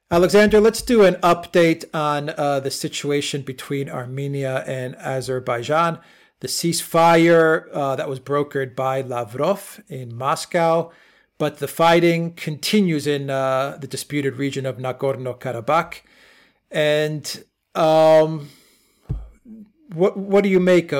Alexander, let's do an update on the situation between Armenia and Azerbaijan. The ceasefire that was brokered by Lavrov in Moscow, but the fighting continues in the disputed region of Nagorno Karabakh. And what do you make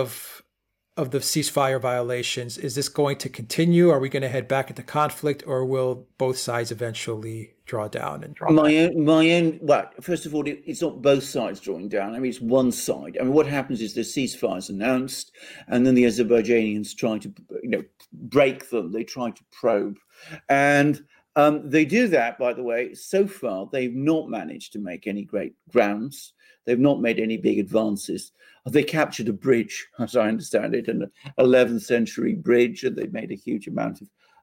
of the ceasefire violations? Is this going to continue? Are we going to head back into conflict, or will both sides eventually draw down and draw back? Well, first of all, it's not both sides drawing down. I mean, it's one side. I mean, what happens is the ceasefire is announced, and then the Azerbaijanians try to, break them. They try to probe, and they do that. By the way, so far they've not managed to make any great grounds. They've not made any big advances. They captured a bridge, as I understand it, an 11th century bridge, and they made a huge amount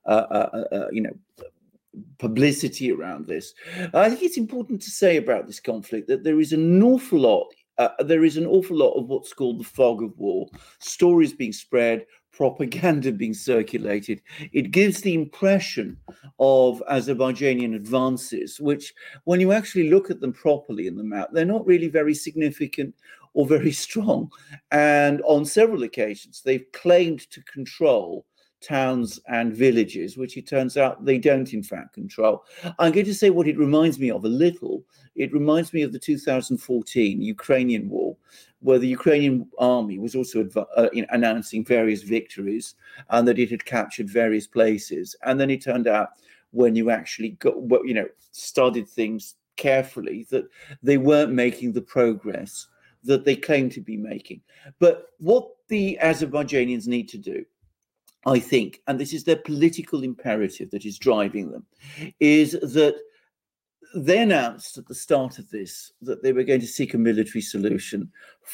of, publicity around this. I think it's important to say about this conflict that there is an awful lot. There is an awful lot of what's called the fog of war, stories being spread, propaganda being circulated. It gives the impression of Azerbaijani advances, which, when you actually look at them properly in the map, they're not really very significant or very strong. And on several occasions, they've claimed to control towns and villages, which it turns out they don't in fact control. I'm going to say what it reminds me of a little. It reminds me of the 2014 Ukrainian war, where the Ukrainian army was also announcing various victories and that it had captured various places. And then it turned out, when you actually studied things carefully, that they weren't making the progress that they claimed to be making. But what the Azerbaijanians need to do, I think, and this is their political imperative that is driving them, is that they announced at the start of this that they were going to seek a military solution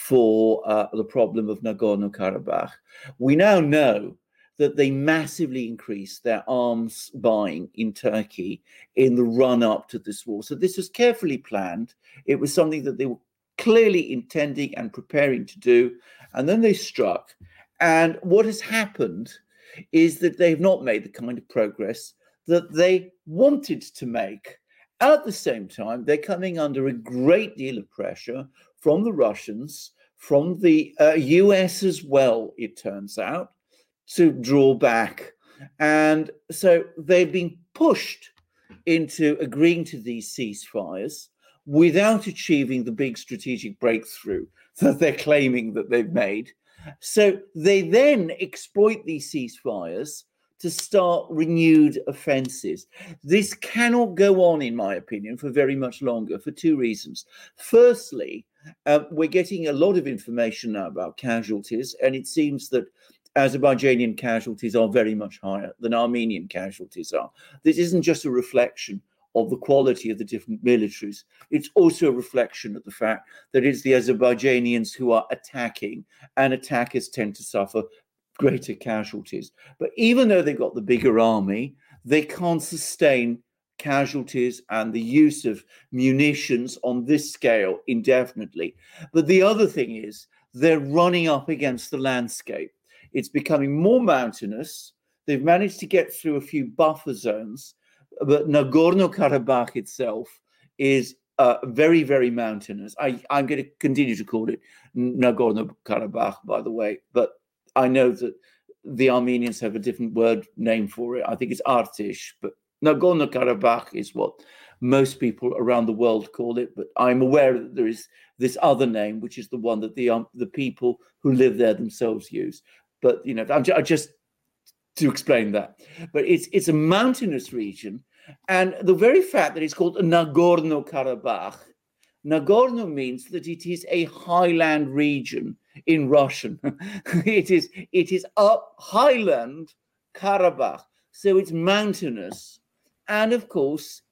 for the problem of Nagorno-Karabakh. We now know that they massively increased their arms buying in Turkey in the run-up to this war. So this was carefully planned. It was something that they were clearly intending and preparing to do. And then they struck. And what has happened is that they've not made the kind of progress that they wanted to make. At the same time, they're coming under a great deal of pressure from the Russians, from the US as well, it turns out, to draw back. And so they've been pushed into agreeing to these ceasefires without achieving the big strategic breakthrough that they're claiming that they've made. So they then exploit these ceasefires to start renewed offensives. This cannot go on, in my opinion, for very much longer, for two reasons. Firstly, we're getting a lot of information now about casualties, and it seems that Azerbaijani casualties are very much higher than Armenian casualties are. This isn't just a reflection of the quality of the different militaries. It's also a reflection of the fact that it's the Azerbaijanians who are attacking, and attackers tend to suffer greater casualties. But even though they've got the bigger army, they can't sustain casualties and the use of munitions on this scale indefinitely. But the other thing is they're running up against the landscape. It's becoming more mountainous. They've managed to get through a few buffer zones, but Nagorno-Karabakh itself is very, very mountainous. I'm going to continue to call it Nagorno-Karabakh, by the way, but I know that the Armenians have a different word name for it. I think it's Artish, but Nagorno-Karabakh is what most people around the world call it. But I'm aware that there is this other name, which is the one that the people who live there themselves use. But I just to explain that. But it's a mountainous region, and the very fact that it's called Nagorno-Karabakh, Nagorno means that it is a highland region in Russian. It is up highland Karabakh, so it's mountainous, and of course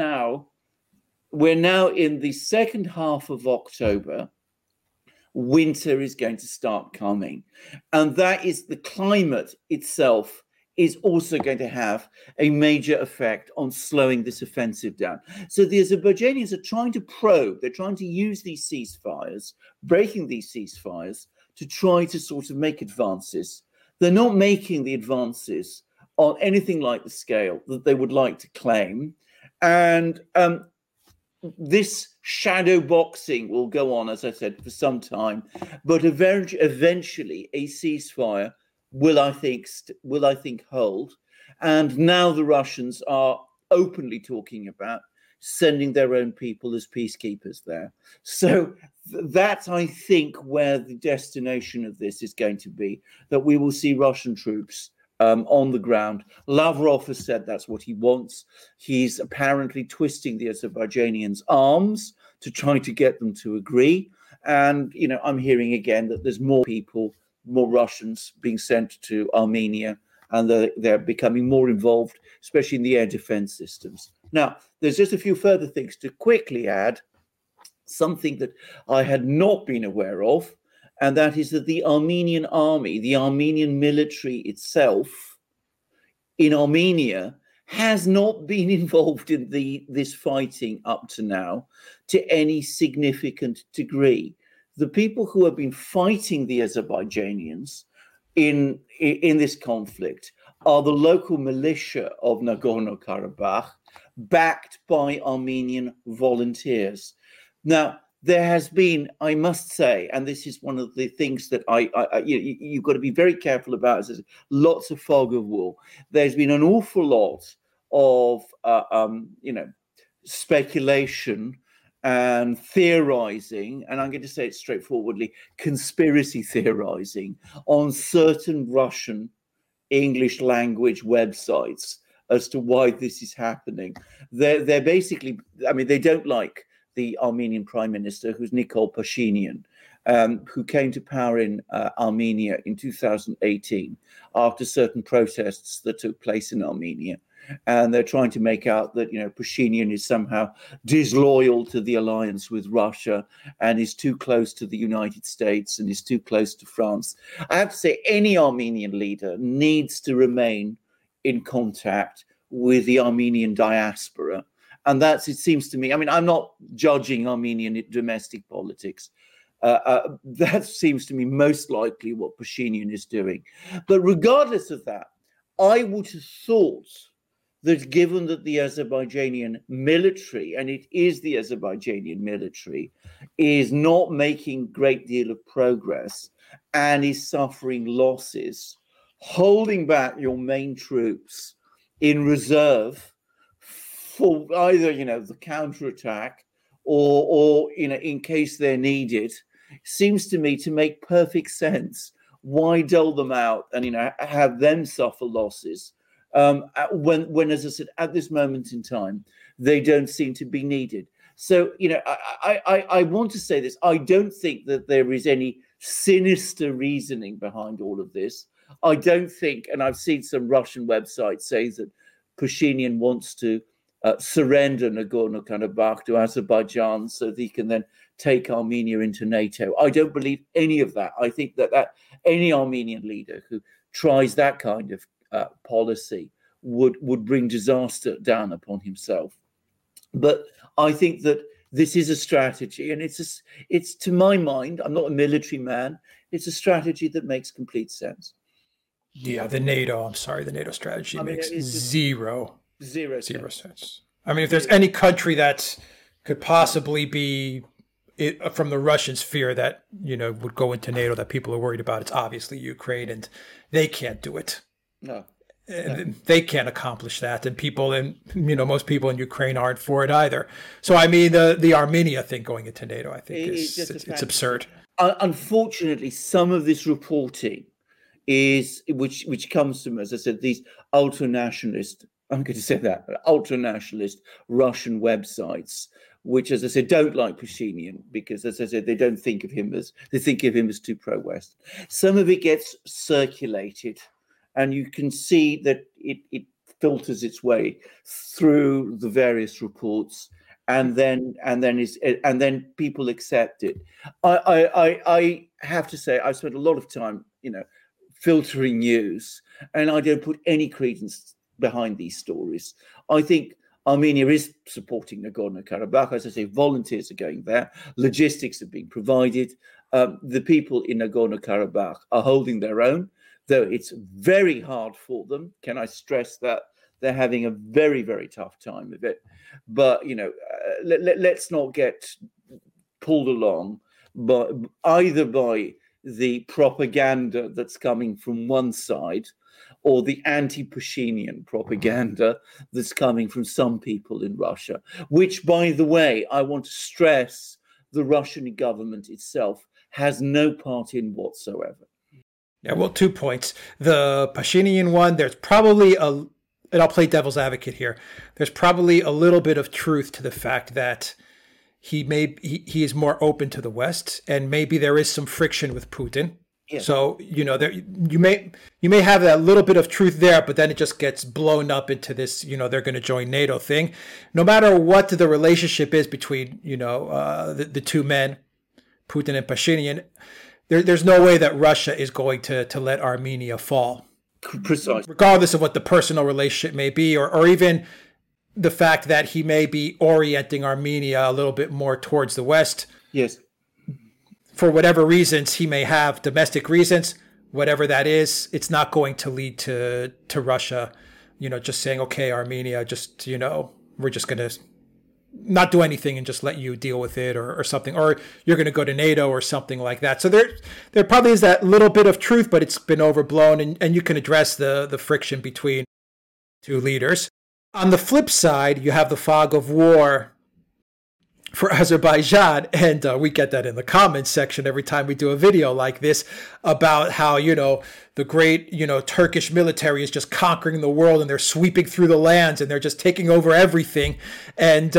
we're now in the second half of October. Winter is going to start coming, and that is the climate itself is also going to have a major effect on slowing this offensive down. So the Azerbaijanians are trying to probe, they're trying to use these ceasefires, breaking these ceasefires, to try to sort of make advances. They're not making the advances on anything like the scale that they would like to claim. And this shadow boxing will go on, as I said, for some time, but eventually a ceasefire will, I think, hold. And now the Russians are openly talking about sending their own people as peacekeepers there. So that's, I think, where the destination of this is going to be, that we will see Russian troops on the ground. Lavrov has said that's what he wants. He's apparently twisting the Azerbaijanians' arms to try to get them to agree. And, I'm hearing again that there's more Russians being sent to Armenia, and they're becoming more involved, especially in the air defense systems. Now, there's just a few further things to quickly add, something that I had not been aware of, and that is that the Armenian army, the Armenian military itself in Armenia, has not been involved in this fighting up to now to any significant degree. The people who have been fighting the Azerbaijanians in this conflict are the local militia of Nagorno-Karabakh, backed by Armenian volunteers. Now, there has been, I must say, and this is one of the things that you've got to be very careful about, is lots of fog of war. There's been an awful lot of, speculation and theorizing, and I'm going to say it straightforwardly, conspiracy theorizing on certain Russian English language websites as to why this is happening. They're basically, they don't like the Armenian Prime Minister, who's Nikol Pashinyan, who came to power in Armenia in 2018 after certain protests that took place in Armenia. And they're trying to make out that, Pashinyan is somehow disloyal to the alliance with Russia and is too close to the United States and is too close to France. I have to say, any Armenian leader needs to remain in contact with the Armenian diaspora. And it seems to me, I'm not judging Armenian domestic politics. That seems to me most likely what Pashinyan is doing. But regardless of that, I would have thought that given that the Azerbaijanian military, and it is the Azerbaijanian military, is not making a great deal of progress and is suffering losses, holding back your main troops in reserve for either, the counterattack or in case they're needed, seems to me to make perfect sense. Why dole them out and, have them suffer losses when, as I said, at this moment in time, they don't seem to be needed. So, I want to say this. I don't think that there is any sinister reasoning behind all of this. I don't think, and I've seen some Russian websites say that Pashinyan wants to surrender Nagorno-Karabakh to Azerbaijan so that he can then take Armenia into NATO. I don't believe any of that. I think that any Armenian leader who tries that kind of policy would bring disaster down upon himself. But I think that this is a strategy, and it's to my mind, I'm not a military man, it's a strategy that makes complete sense. Yeah, the NATO strategy makes zero sense. If there's any country that could possibly be from the Russian sphere that, would go into NATO that people are worried about, it's obviously Ukraine, and they can't do it. No. They can't accomplish that, and most people in Ukraine aren't for it either. So the Armenia thing going into NATO, I think it's absurd. Unfortunately, some of this reporting which comes from, as I said, these ultra-nationalist Russian websites, which, as I said, don't like Pashinyan because, as I said, they think of him as too pro-West. Some of it gets circulated, and you can see that it filters its way through the various reports, and then people accept it. I have to say, I've spent a lot of time, filtering news, and I don't put any credence behind these stories. I think Armenia is supporting Nagorno-Karabakh. As I say, volunteers are going there. Logistics are being provided. The people in Nagorno-Karabakh are holding their own, though it's very hard for them. Can I stress that They're having a very, very tough time of it. But, let's not get pulled along either by the propaganda that's coming from one side or the anti-Pashinyan propaganda that's coming from some people in Russia, which, by the way, I want to stress, the Russian government itself has no part in whatsoever. Yeah, well, 2 points. The Pashinyan one, there's probably and I'll play devil's advocate here. There's probably a little bit of truth to the fact that he is more open to the West, and maybe there is some friction with Putin. Yeah. So, you may have that little bit of truth there, but then it just gets blown up into this, they're going to join NATO thing. No matter what the relationship is between, the two men, Putin and Pashinyan, there's no way that Russia is going to let Armenia fall. Precisely. Regardless of what the personal relationship may be, or even the fact that he may be orienting Armenia a little bit more towards the West. Yes. For whatever reasons he may have, domestic reasons, whatever that is, it's not going to lead to Russia, just saying, okay, Armenia, just, we're just going to not do anything and just let you deal with it or something, or you're going to go to NATO or something like that. So there probably is that little bit of truth, but it's been overblown, and you can address the friction between two leaders. On the flip side, you have the fog of war for Azerbaijan, and we get that in the comments section every time we do a video like this about how, the great, Turkish military is just conquering the world, and they're sweeping through the lands, and they're just taking over everything. And,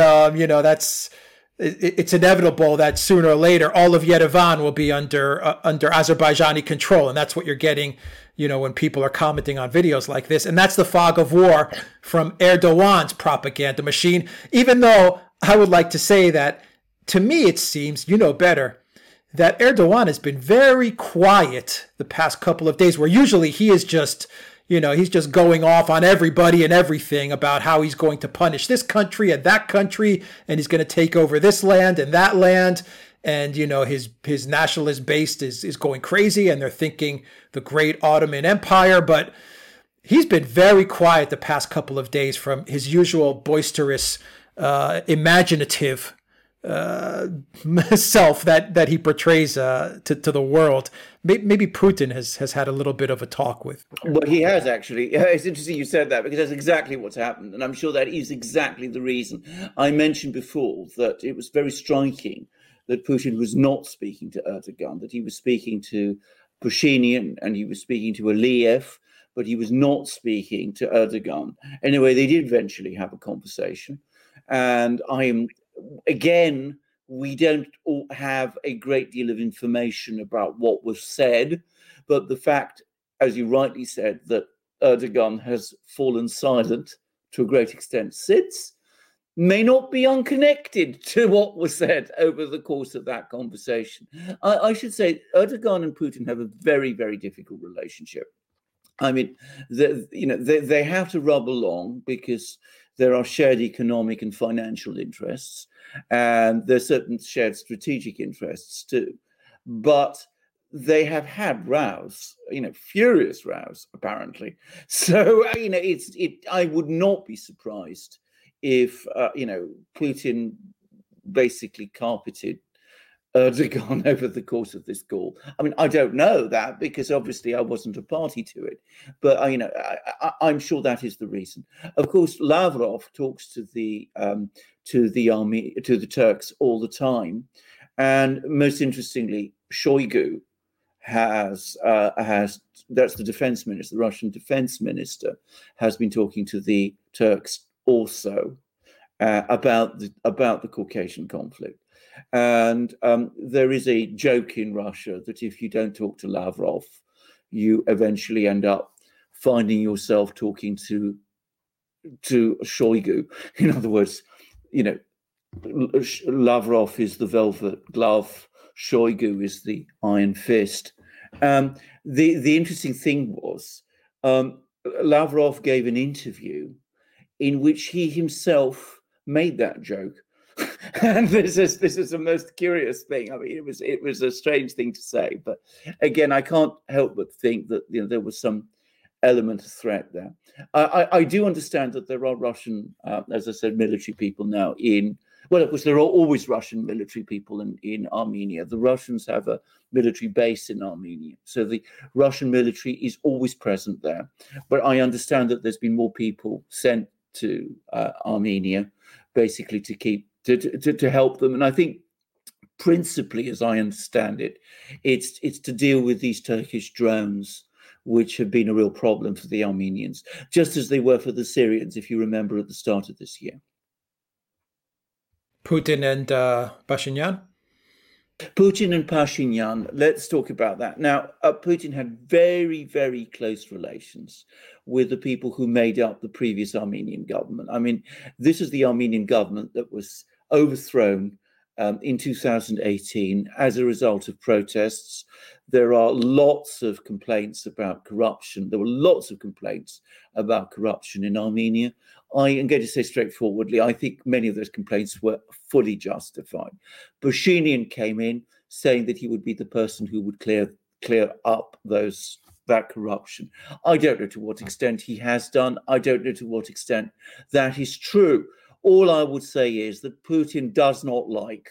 it's inevitable that sooner or later all of Yerevan will be under Azerbaijani control. And that's what you're getting, when people are commenting on videos like this. And that's the fog of war from Erdogan's propaganda machine, even though I would like to say that, to me, it seems, better, that Erdogan has been very quiet the past couple of days, where usually he is just, he's just going off on everybody and everything about how he's going to punish this country and that country, and he's going to take over this land and that land. And, his nationalist base is going crazy, and they're thinking the great Ottoman Empire. But he's been very quiet the past couple of days from his usual boisterous, imaginative self that he portrays to the world. Maybe Putin has had a little bit of a talk with. Well, he has, actually. It's interesting you said that, because that's exactly what's happened. And I'm sure that is exactly the reason. I mentioned before that it was very striking that Putin was not speaking to Erdogan, that he was speaking to Pashinyan and he was speaking to Aliyev, but he was not speaking to Erdogan. Anyway, they did eventually have a conversation. And again, we don't have a great deal of information about what was said, but the fact, as you rightly said, that Erdogan has fallen silent to a great extent since, may not be unconnected to what was said over the course of that conversation. I should say Erdogan and Putin have a very, very difficult relationship. I mean, they have to rub along because there are shared economic and financial interests, and there's certain shared strategic interests too. But they have had rows, furious rows, apparently. So, I would not be surprised if, Putin basically carpeted Erdogan over the course of this call. I mean, I don't know that, because obviously I wasn't a party to it, but I'm sure that is the reason. Of course, Lavrov talks to the army, to the Turks all the time, and most interestingly, Shoigu has that's the defense minister, the Russian defense minister, has been talking to the Turks also about the Caucasian conflict. And there is a joke in Russia that if you don't talk to Lavrov, you eventually end up finding yourself talking to Shoigu. In other words, Lavrov is the velvet glove, Shoigu is the iron fist. The interesting thing was Lavrov gave an interview in which he himself made that joke. And this is the most curious thing. I mean, it was a strange thing to say, but again, I can't help but think that there was some element of threat there. I do understand that there are Russian, as I said, military people now well, of course, there are always Russian military people in Armenia. The Russians have a military base in Armenia. So the Russian military is always present there. But I understand that there's been more people sent to Armenia, basically to help them. And I think principally, as I understand it, it's to deal with these Turkish drones, which have been a real problem for the Armenians, just as they were for the Syrians, if you remember, at the start of this year. Putin and Pashinyan? Putin and Pashinyan, let's talk about that. Now, Putin had very, very close relations with the people who made up the previous Armenian government. I mean, this is the Armenian government that was overthrown in 2018 as a result of protests. There are lots of complaints about corruption. There were lots of complaints about corruption in Armenia. I am going to say straightforwardly, I think many of those complaints were fully justified. Pashinyan came in saying that he would be the person who would clear up that corruption. I don't know to what extent he has done. I don't know to what extent that is true. All I would say is that Putin does not like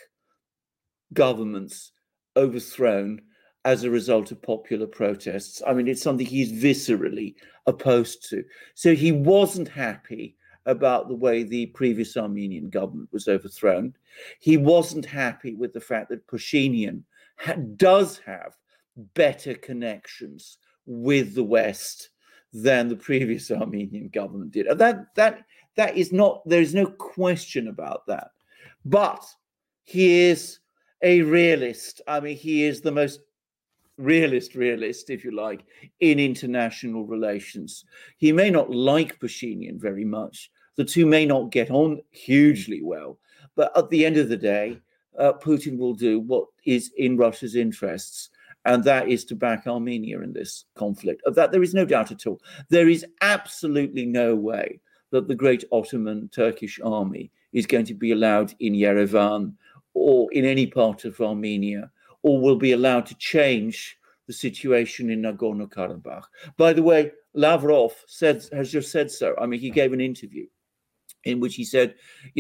governments overthrown as a result of popular protests. I mean, it's something he's viscerally opposed to. So he wasn't happy about the way the previous Armenian government was overthrown. He wasn't happy with the fact that Pashinyan does have better connections with the West than the previous Armenian government did. That is not, there is no question about that. But he is a realist. I mean, he is the most realist, if you like, in international relations. He may not like Pashinyan very much. The two may not get on hugely well. But at the end of the day, Putin will do what is in Russia's interests, and that is to back Armenia in this conflict. Of that, there is no doubt at all. There is absolutely no way that the great Ottoman Turkish army is going to be allowed in Yerevan or in any part of Armenia, or will be allowed to change the situation in Nagorno-Karabakh. By the way, Lavrov has just said so. I mean, he gave an interview in which he said,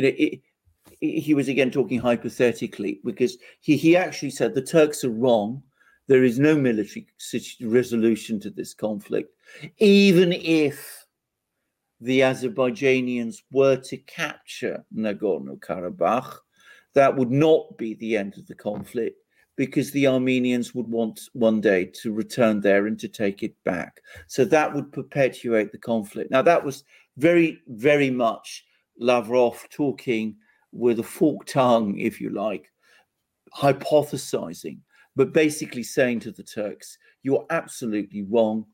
he was again talking hypothetically, because he actually said the Turks are wrong. There is no military resolution to this conflict. Even if the Azerbaijanians were to capture Nagorno-Karabakh, that would not be the end of the conflict, because the Armenians would want one day to return there and to take it back. So that would perpetuate the conflict. Now, that was very, very much Lavrov talking with a forked tongue, if you like, hypothesizing, but basically saying to the Turks, you're absolutely wrong.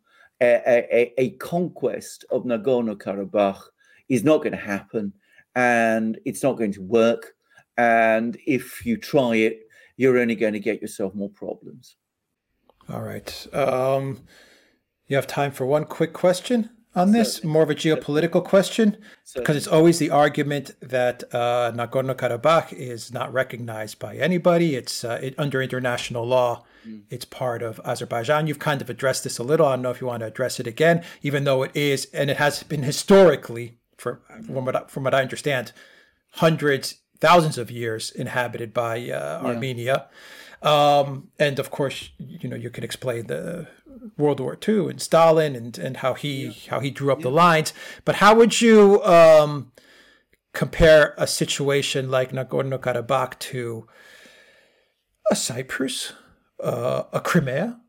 A conquest of Nagorno-Karabakh is not going to happen, and it's not going to work. And if you try it, you're only going to get yourself more problems. All right. You have time for one quick question on this, certainly. More of a geopolitical question, because it's always the argument that Nagorno-Karabakh is not recognized by anybody. It's under international law. It's part of Azerbaijan. You've kind of addressed this a little. I don't know if you want to address it again, even though it is, and it has been historically, from what I understand, hundreds, thousands of years inhabited by Armenia. And of course, you can explain the World War II and Stalin and how he drew up the lines. But how would you compare a situation like Nagorno-Karabakh to a Cyprus, a Crimea,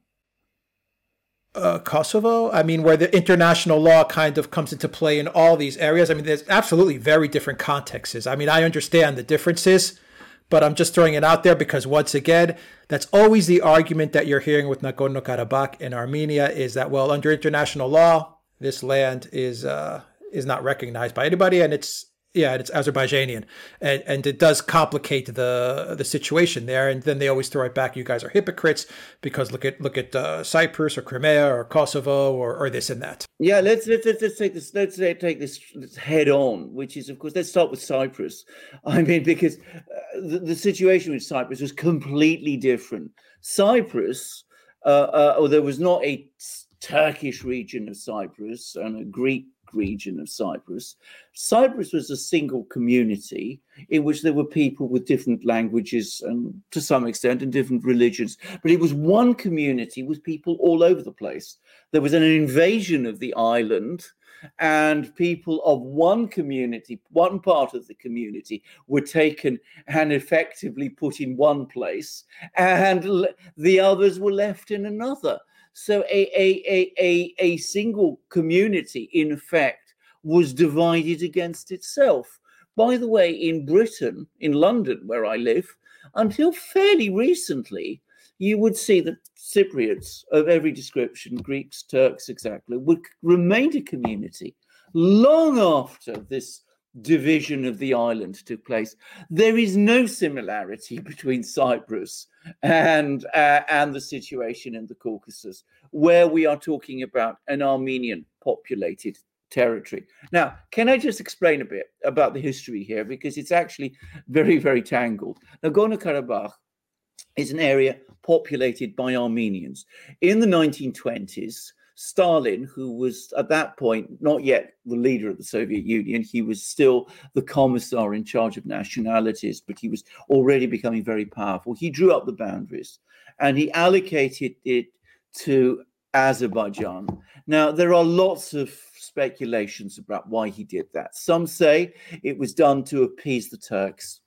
Kosovo? I mean, where the international law kind of comes into play in all these areas. I mean, there's absolutely very different contexts. I mean, I understand the differences, but I'm just throwing it out there because, once again, that's always the argument that you're hearing with Nagorno-Karabakh in Armenia is that, well, under international law, this land is not recognized by anybody, and it's Azerbaijanian, and it does complicate the situation there. And then they always throw it back. You guys are hypocrites because look at Cyprus or Crimea or Kosovo or this and that. Yeah, let's take this. Let's take this head on. Which is, of course, let's start with Cyprus. I mean, because the situation with Cyprus was completely different. Cyprus, there was not a Turkish region of Cyprus and a Greek region of Cyprus. Cyprus was a single community in which there were people with different languages and to some extent and different religions, but it was one community with people all over the place. There was an invasion of the island, and people of one community, one part of the community, were taken and effectively put in one place, and the others were left in another. So a single community, in effect, was divided against itself. By the way, in Britain, in London, where I live, until fairly recently, you would see that Cypriots of every description, Greeks, Turks, exactly, would remain a community long after this division of the island took place. There is no similarity between Cyprus and the situation in the Caucasus, where we are talking about an Armenian populated territory. Now, can I just explain a bit about the history here, because it's actually very, very tangled. Nagorno-Karabakh is an area populated by Armenians. In the 1920s, Stalin, who was at that point not yet the leader of the Soviet Union, he was still the commissar in charge of nationalities, but he was already becoming very powerful. He drew up the boundaries and he allocated it to Azerbaijan. Now, there are lots of speculations about why he did that. Some say it was done to appease the Turks,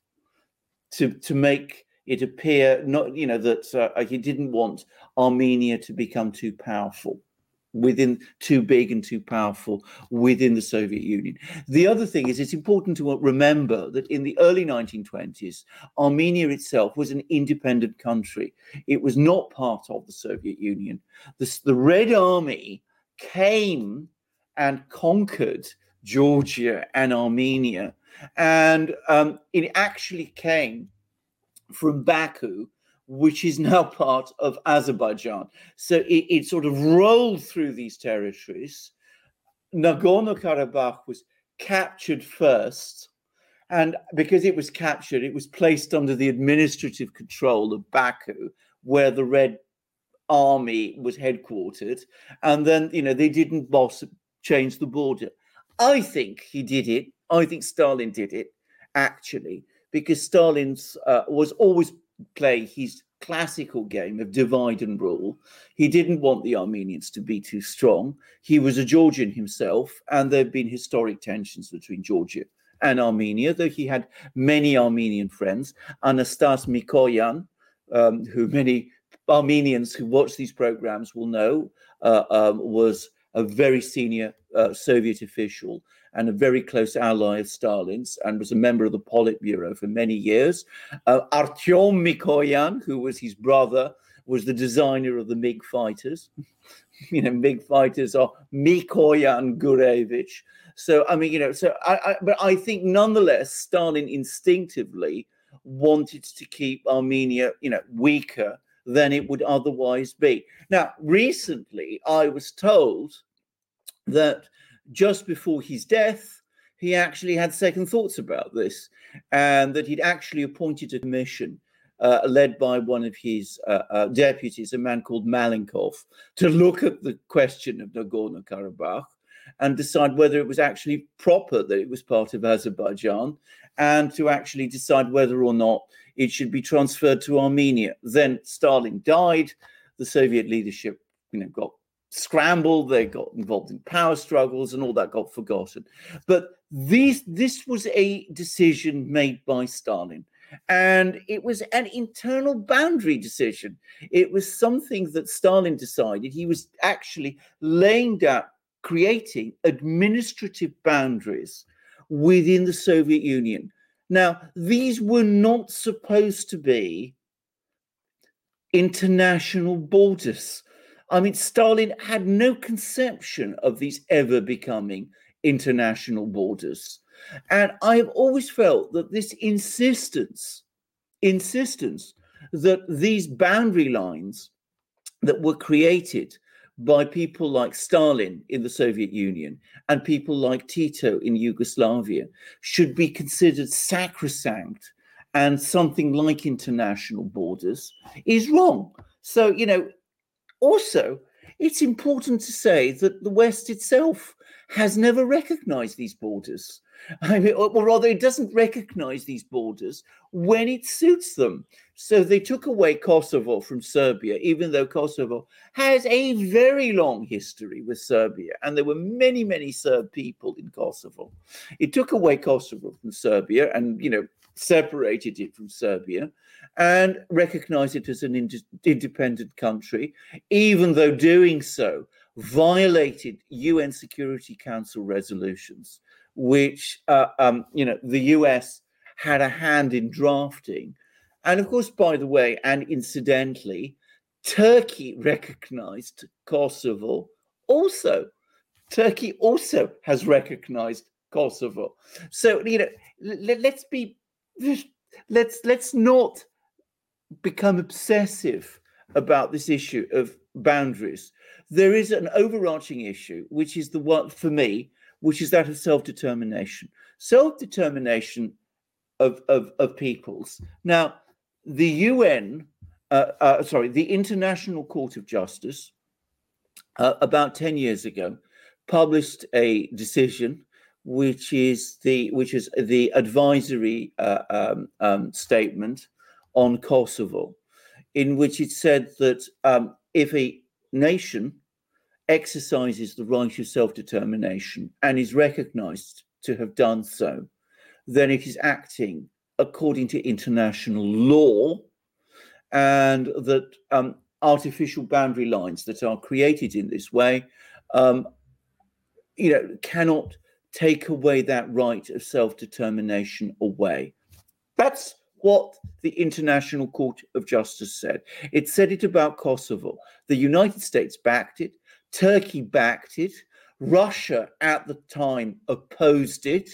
to make it appear not, that he didn't want Armenia to become too powerful, too big and too powerful within the Soviet Union. The other thing is, it's important to remember that in the early 1920s, Armenia itself was an independent country. It was not part of the Soviet Union. The Red Army came and conquered Georgia and Armenia, and it actually came from Baku, which is now part of Azerbaijan. So it sort of rolled through these territories. Nagorno-Karabakh was captured first, and because it was captured, it was placed under the administrative control of Baku, where the Red Army was headquartered, and then they didn't change the border. I think he did it. I think Stalin did it, actually, because Stalin was always play his classical game of divide and rule. He didn't want the Armenians to be too strong. He was a Georgian himself, and there have been historic tensions between Georgia and Armenia, though he had many Armenian friends. Anastas Mikoyan, who many Armenians who watch these programs will know, was a very senior Soviet official and a very close ally of Stalin's, and was a member of the Politburo for many years. Artyom Mikoyan, who was his brother, was the designer of the MiG fighters. MiG fighters are Mikoyan Gurevich. So, but I think nonetheless, Stalin instinctively wanted to keep Armenia, weaker than it would otherwise be. Now, recently, I was told that just before his death, he actually had second thoughts about this, and that he'd actually appointed a commission led by one of his deputies, a man called Malenkov, to look at the question of Nagorno-Karabakh and decide whether it was actually proper that it was part of Azerbaijan, and to actually decide whether or not it should be transferred to Armenia. Then Stalin died. The Soviet leadership, got scrambled, they got involved in power struggles, and all that got forgotten. But this was a decision made by Stalin, and it was an internal boundary decision. It was something that Stalin decided. He was actually laying down, creating administrative boundaries within the Soviet Union. Now, these were not supposed to be international borders. Stalin had no conception of these ever becoming international borders. And I have always felt that this insistence that these boundary lines that were created by people like Stalin in the Soviet Union and people like Tito in Yugoslavia should be considered sacrosanct and something like international borders is wrong. So, also, it's important to say that the West itself has never recognized these borders. I mean, or rather, it doesn't recognize these borders when it suits them. So they took away Kosovo from Serbia, even though Kosovo has a very long history with Serbia, and there were many, many Serb people in Kosovo. It took away Kosovo from Serbia and, separated it from Serbia and recognized it as an independent country, even though doing so violated UN Security Council resolutions, which the US had a hand in drafting. And of course, by the way, and incidentally, Turkey recognized Kosovo also. Turkey also has recognized Kosovo. So, let's not become obsessive about this issue of boundaries. There is an overarching issue, which is the one for me, which is that of self-determination. Self-determination of peoples. Now, the the International Court of Justice, about 10 years ago, published a decision which is the advisory statement on Kosovo, in which it said that if a nation exercises the right of self-determination and is recognized to have done so, then it is acting according to international law, and that artificial boundary lines that are created in this way, cannot take away that right of self-determination away. That's what the International Court of Justice said. It said it about Kosovo. The United States backed it. Turkey backed it. Russia at the time opposed it,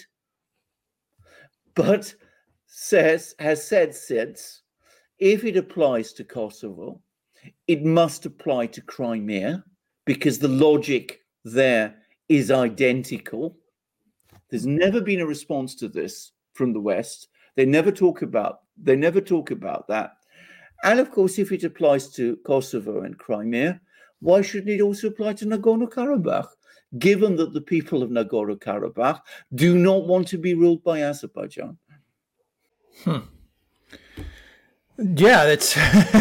but has said since, if it applies to Kosovo, it must apply to Crimea, because the logic there is identical. There's never been a response to this from the West. They never talk about that. And of course, if it applies to Kosovo and Crimea, why shouldn't it also apply to Nagorno-Karabakh, given that the people of Nagorno-Karabakh do not want to be ruled by Azerbaijan? Yeah, it's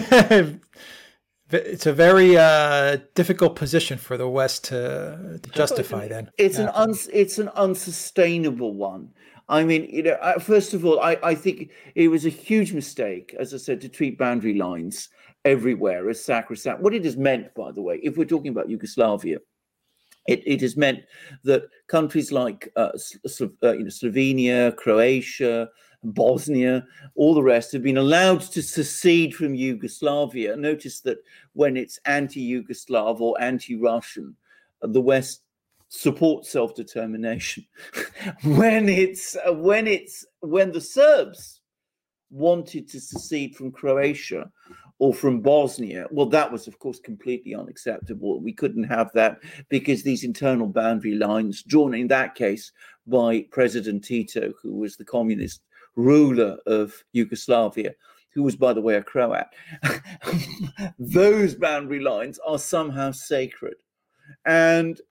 it's a very difficult position for the West to justify. Then it's an unsustainable one. I mean, first of all, I think it was a huge mistake, as I said, to treat boundary lines everywhere as sacrosanct. What it has meant, by the way, if we're talking about Yugoslavia, it has meant that countries like Slovenia, Croatia, Bosnia, all the rest have been allowed to secede from Yugoslavia. Notice that when it's anti-Yugoslav or anti-Russian, the West supports self-determination. when the Serbs wanted to secede from Croatia or from Bosnia, well, that was, of course, completely unacceptable. We couldn't have that because these internal boundary lines, drawn in that case by President Tito, who was the communist ruler of Yugoslavia, who was, by the way, a Croat, those boundary lines are somehow sacred. And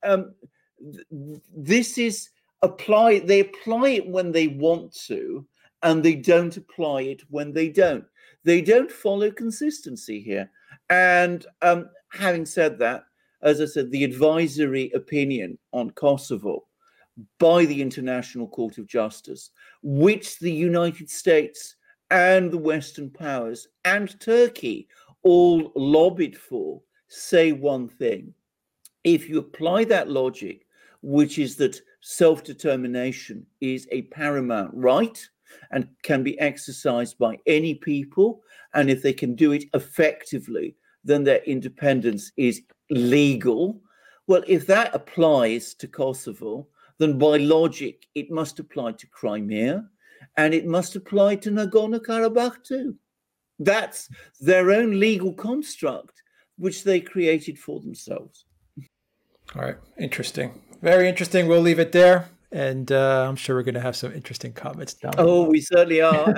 this is they apply it when they want to, and they don't apply it when they don't. They don't follow consistency here. And having said that, as I said, the advisory opinion on Kosovo by the International Court of Justice, which the United States and the Western powers and Turkey all lobbied for, say one thing. If you apply that logic, which is that self-determination is a paramount right and can be exercised by any people, and if they can do it effectively, then their independence is legal. Well, if that applies to Kosovo, then by logic, it must apply to Crimea, and it must apply to Nagorno-Karabakh too. That's their own legal construct, which they created for themselves. All right. Interesting. Very interesting. We'll leave it there. And I'm sure we're going to have some interesting comments down there. Oh, we certainly are.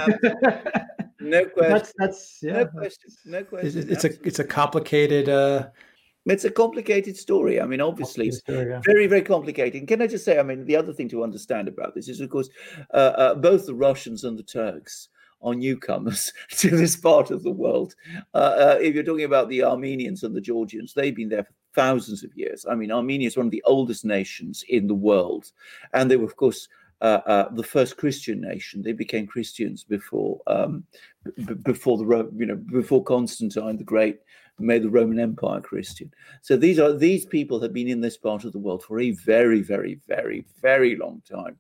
No question. No question. It's a complicated It's a complicated story. I mean, obviously, it's very, very complicated. And can I just say, I mean, the other thing to understand about this is, of course, both the Russians and the Turks are newcomers to this part of the world. If you're talking about the Armenians and the Georgians, they've been there for thousands of years. I mean, Armenia is one of the oldest nations in the world. And they were, of course, the first Christian nation. They became Christians before before Constantine the Great made the Roman Empire Christian. So these people have been in this part of the world for a very, very, very, very long time,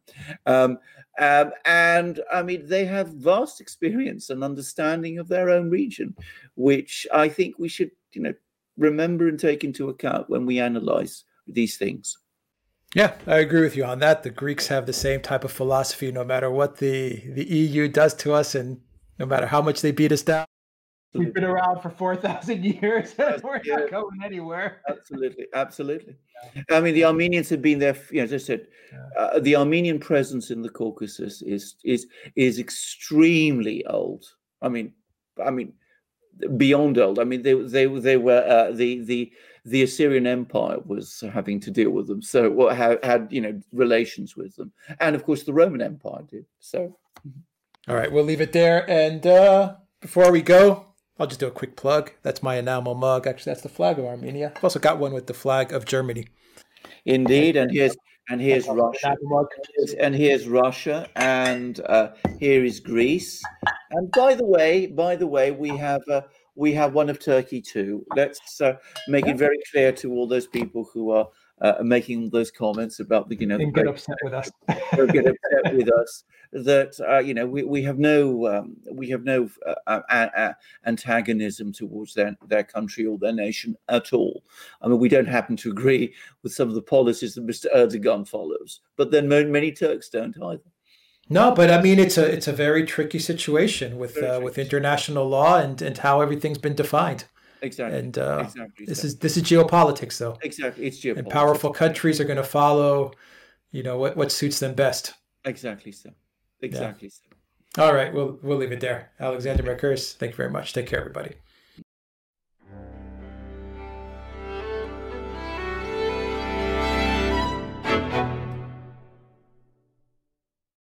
and I mean they have vast experience and understanding of their own region, which I think we should remember and take into account when we analyze these things. Yeah, I agree with you on that. The Greeks have the same type of philosophy, no matter what the EU does to us and no matter how much they beat us down. We've been around for 4,000 years. We're not going anywhere. Absolutely, absolutely. I mean, the Armenians have been there. As I said, the Armenian presence in the Caucasus is extremely old. I mean, beyond old. I mean, they were the Assyrian Empire was having to deal with them, so had relations with them, and of course the Roman Empire did. So, all right, we'll leave it there. And before we go, I'll just do a quick plug. That's my enamel mug. Actually, that's the flag of Armenia. I've also got one with the flag of Germany. Indeed, and here's Russia, and here's Russia, and here is Greece. And by the way, we have one of Turkey too. Let's make it very clear to all those people who are making those comments about the and get upset with us. Get upset with us that we have no antagonism towards their country or their nation at all. I mean, we don't happen to agree with some of the policies that Mr. Erdogan follows, but then many Turks don't either. No, but I mean, it's a very tricky situation with international law and how everything's been defined. Exactly. And this is geopolitics, though. Exactly, it's geopolitics. And powerful countries are going to follow, what suits them best. Exactly so. Exactly so. All right, we'll leave it there. Alexander Mercouris, thank you very much. Take care, everybody.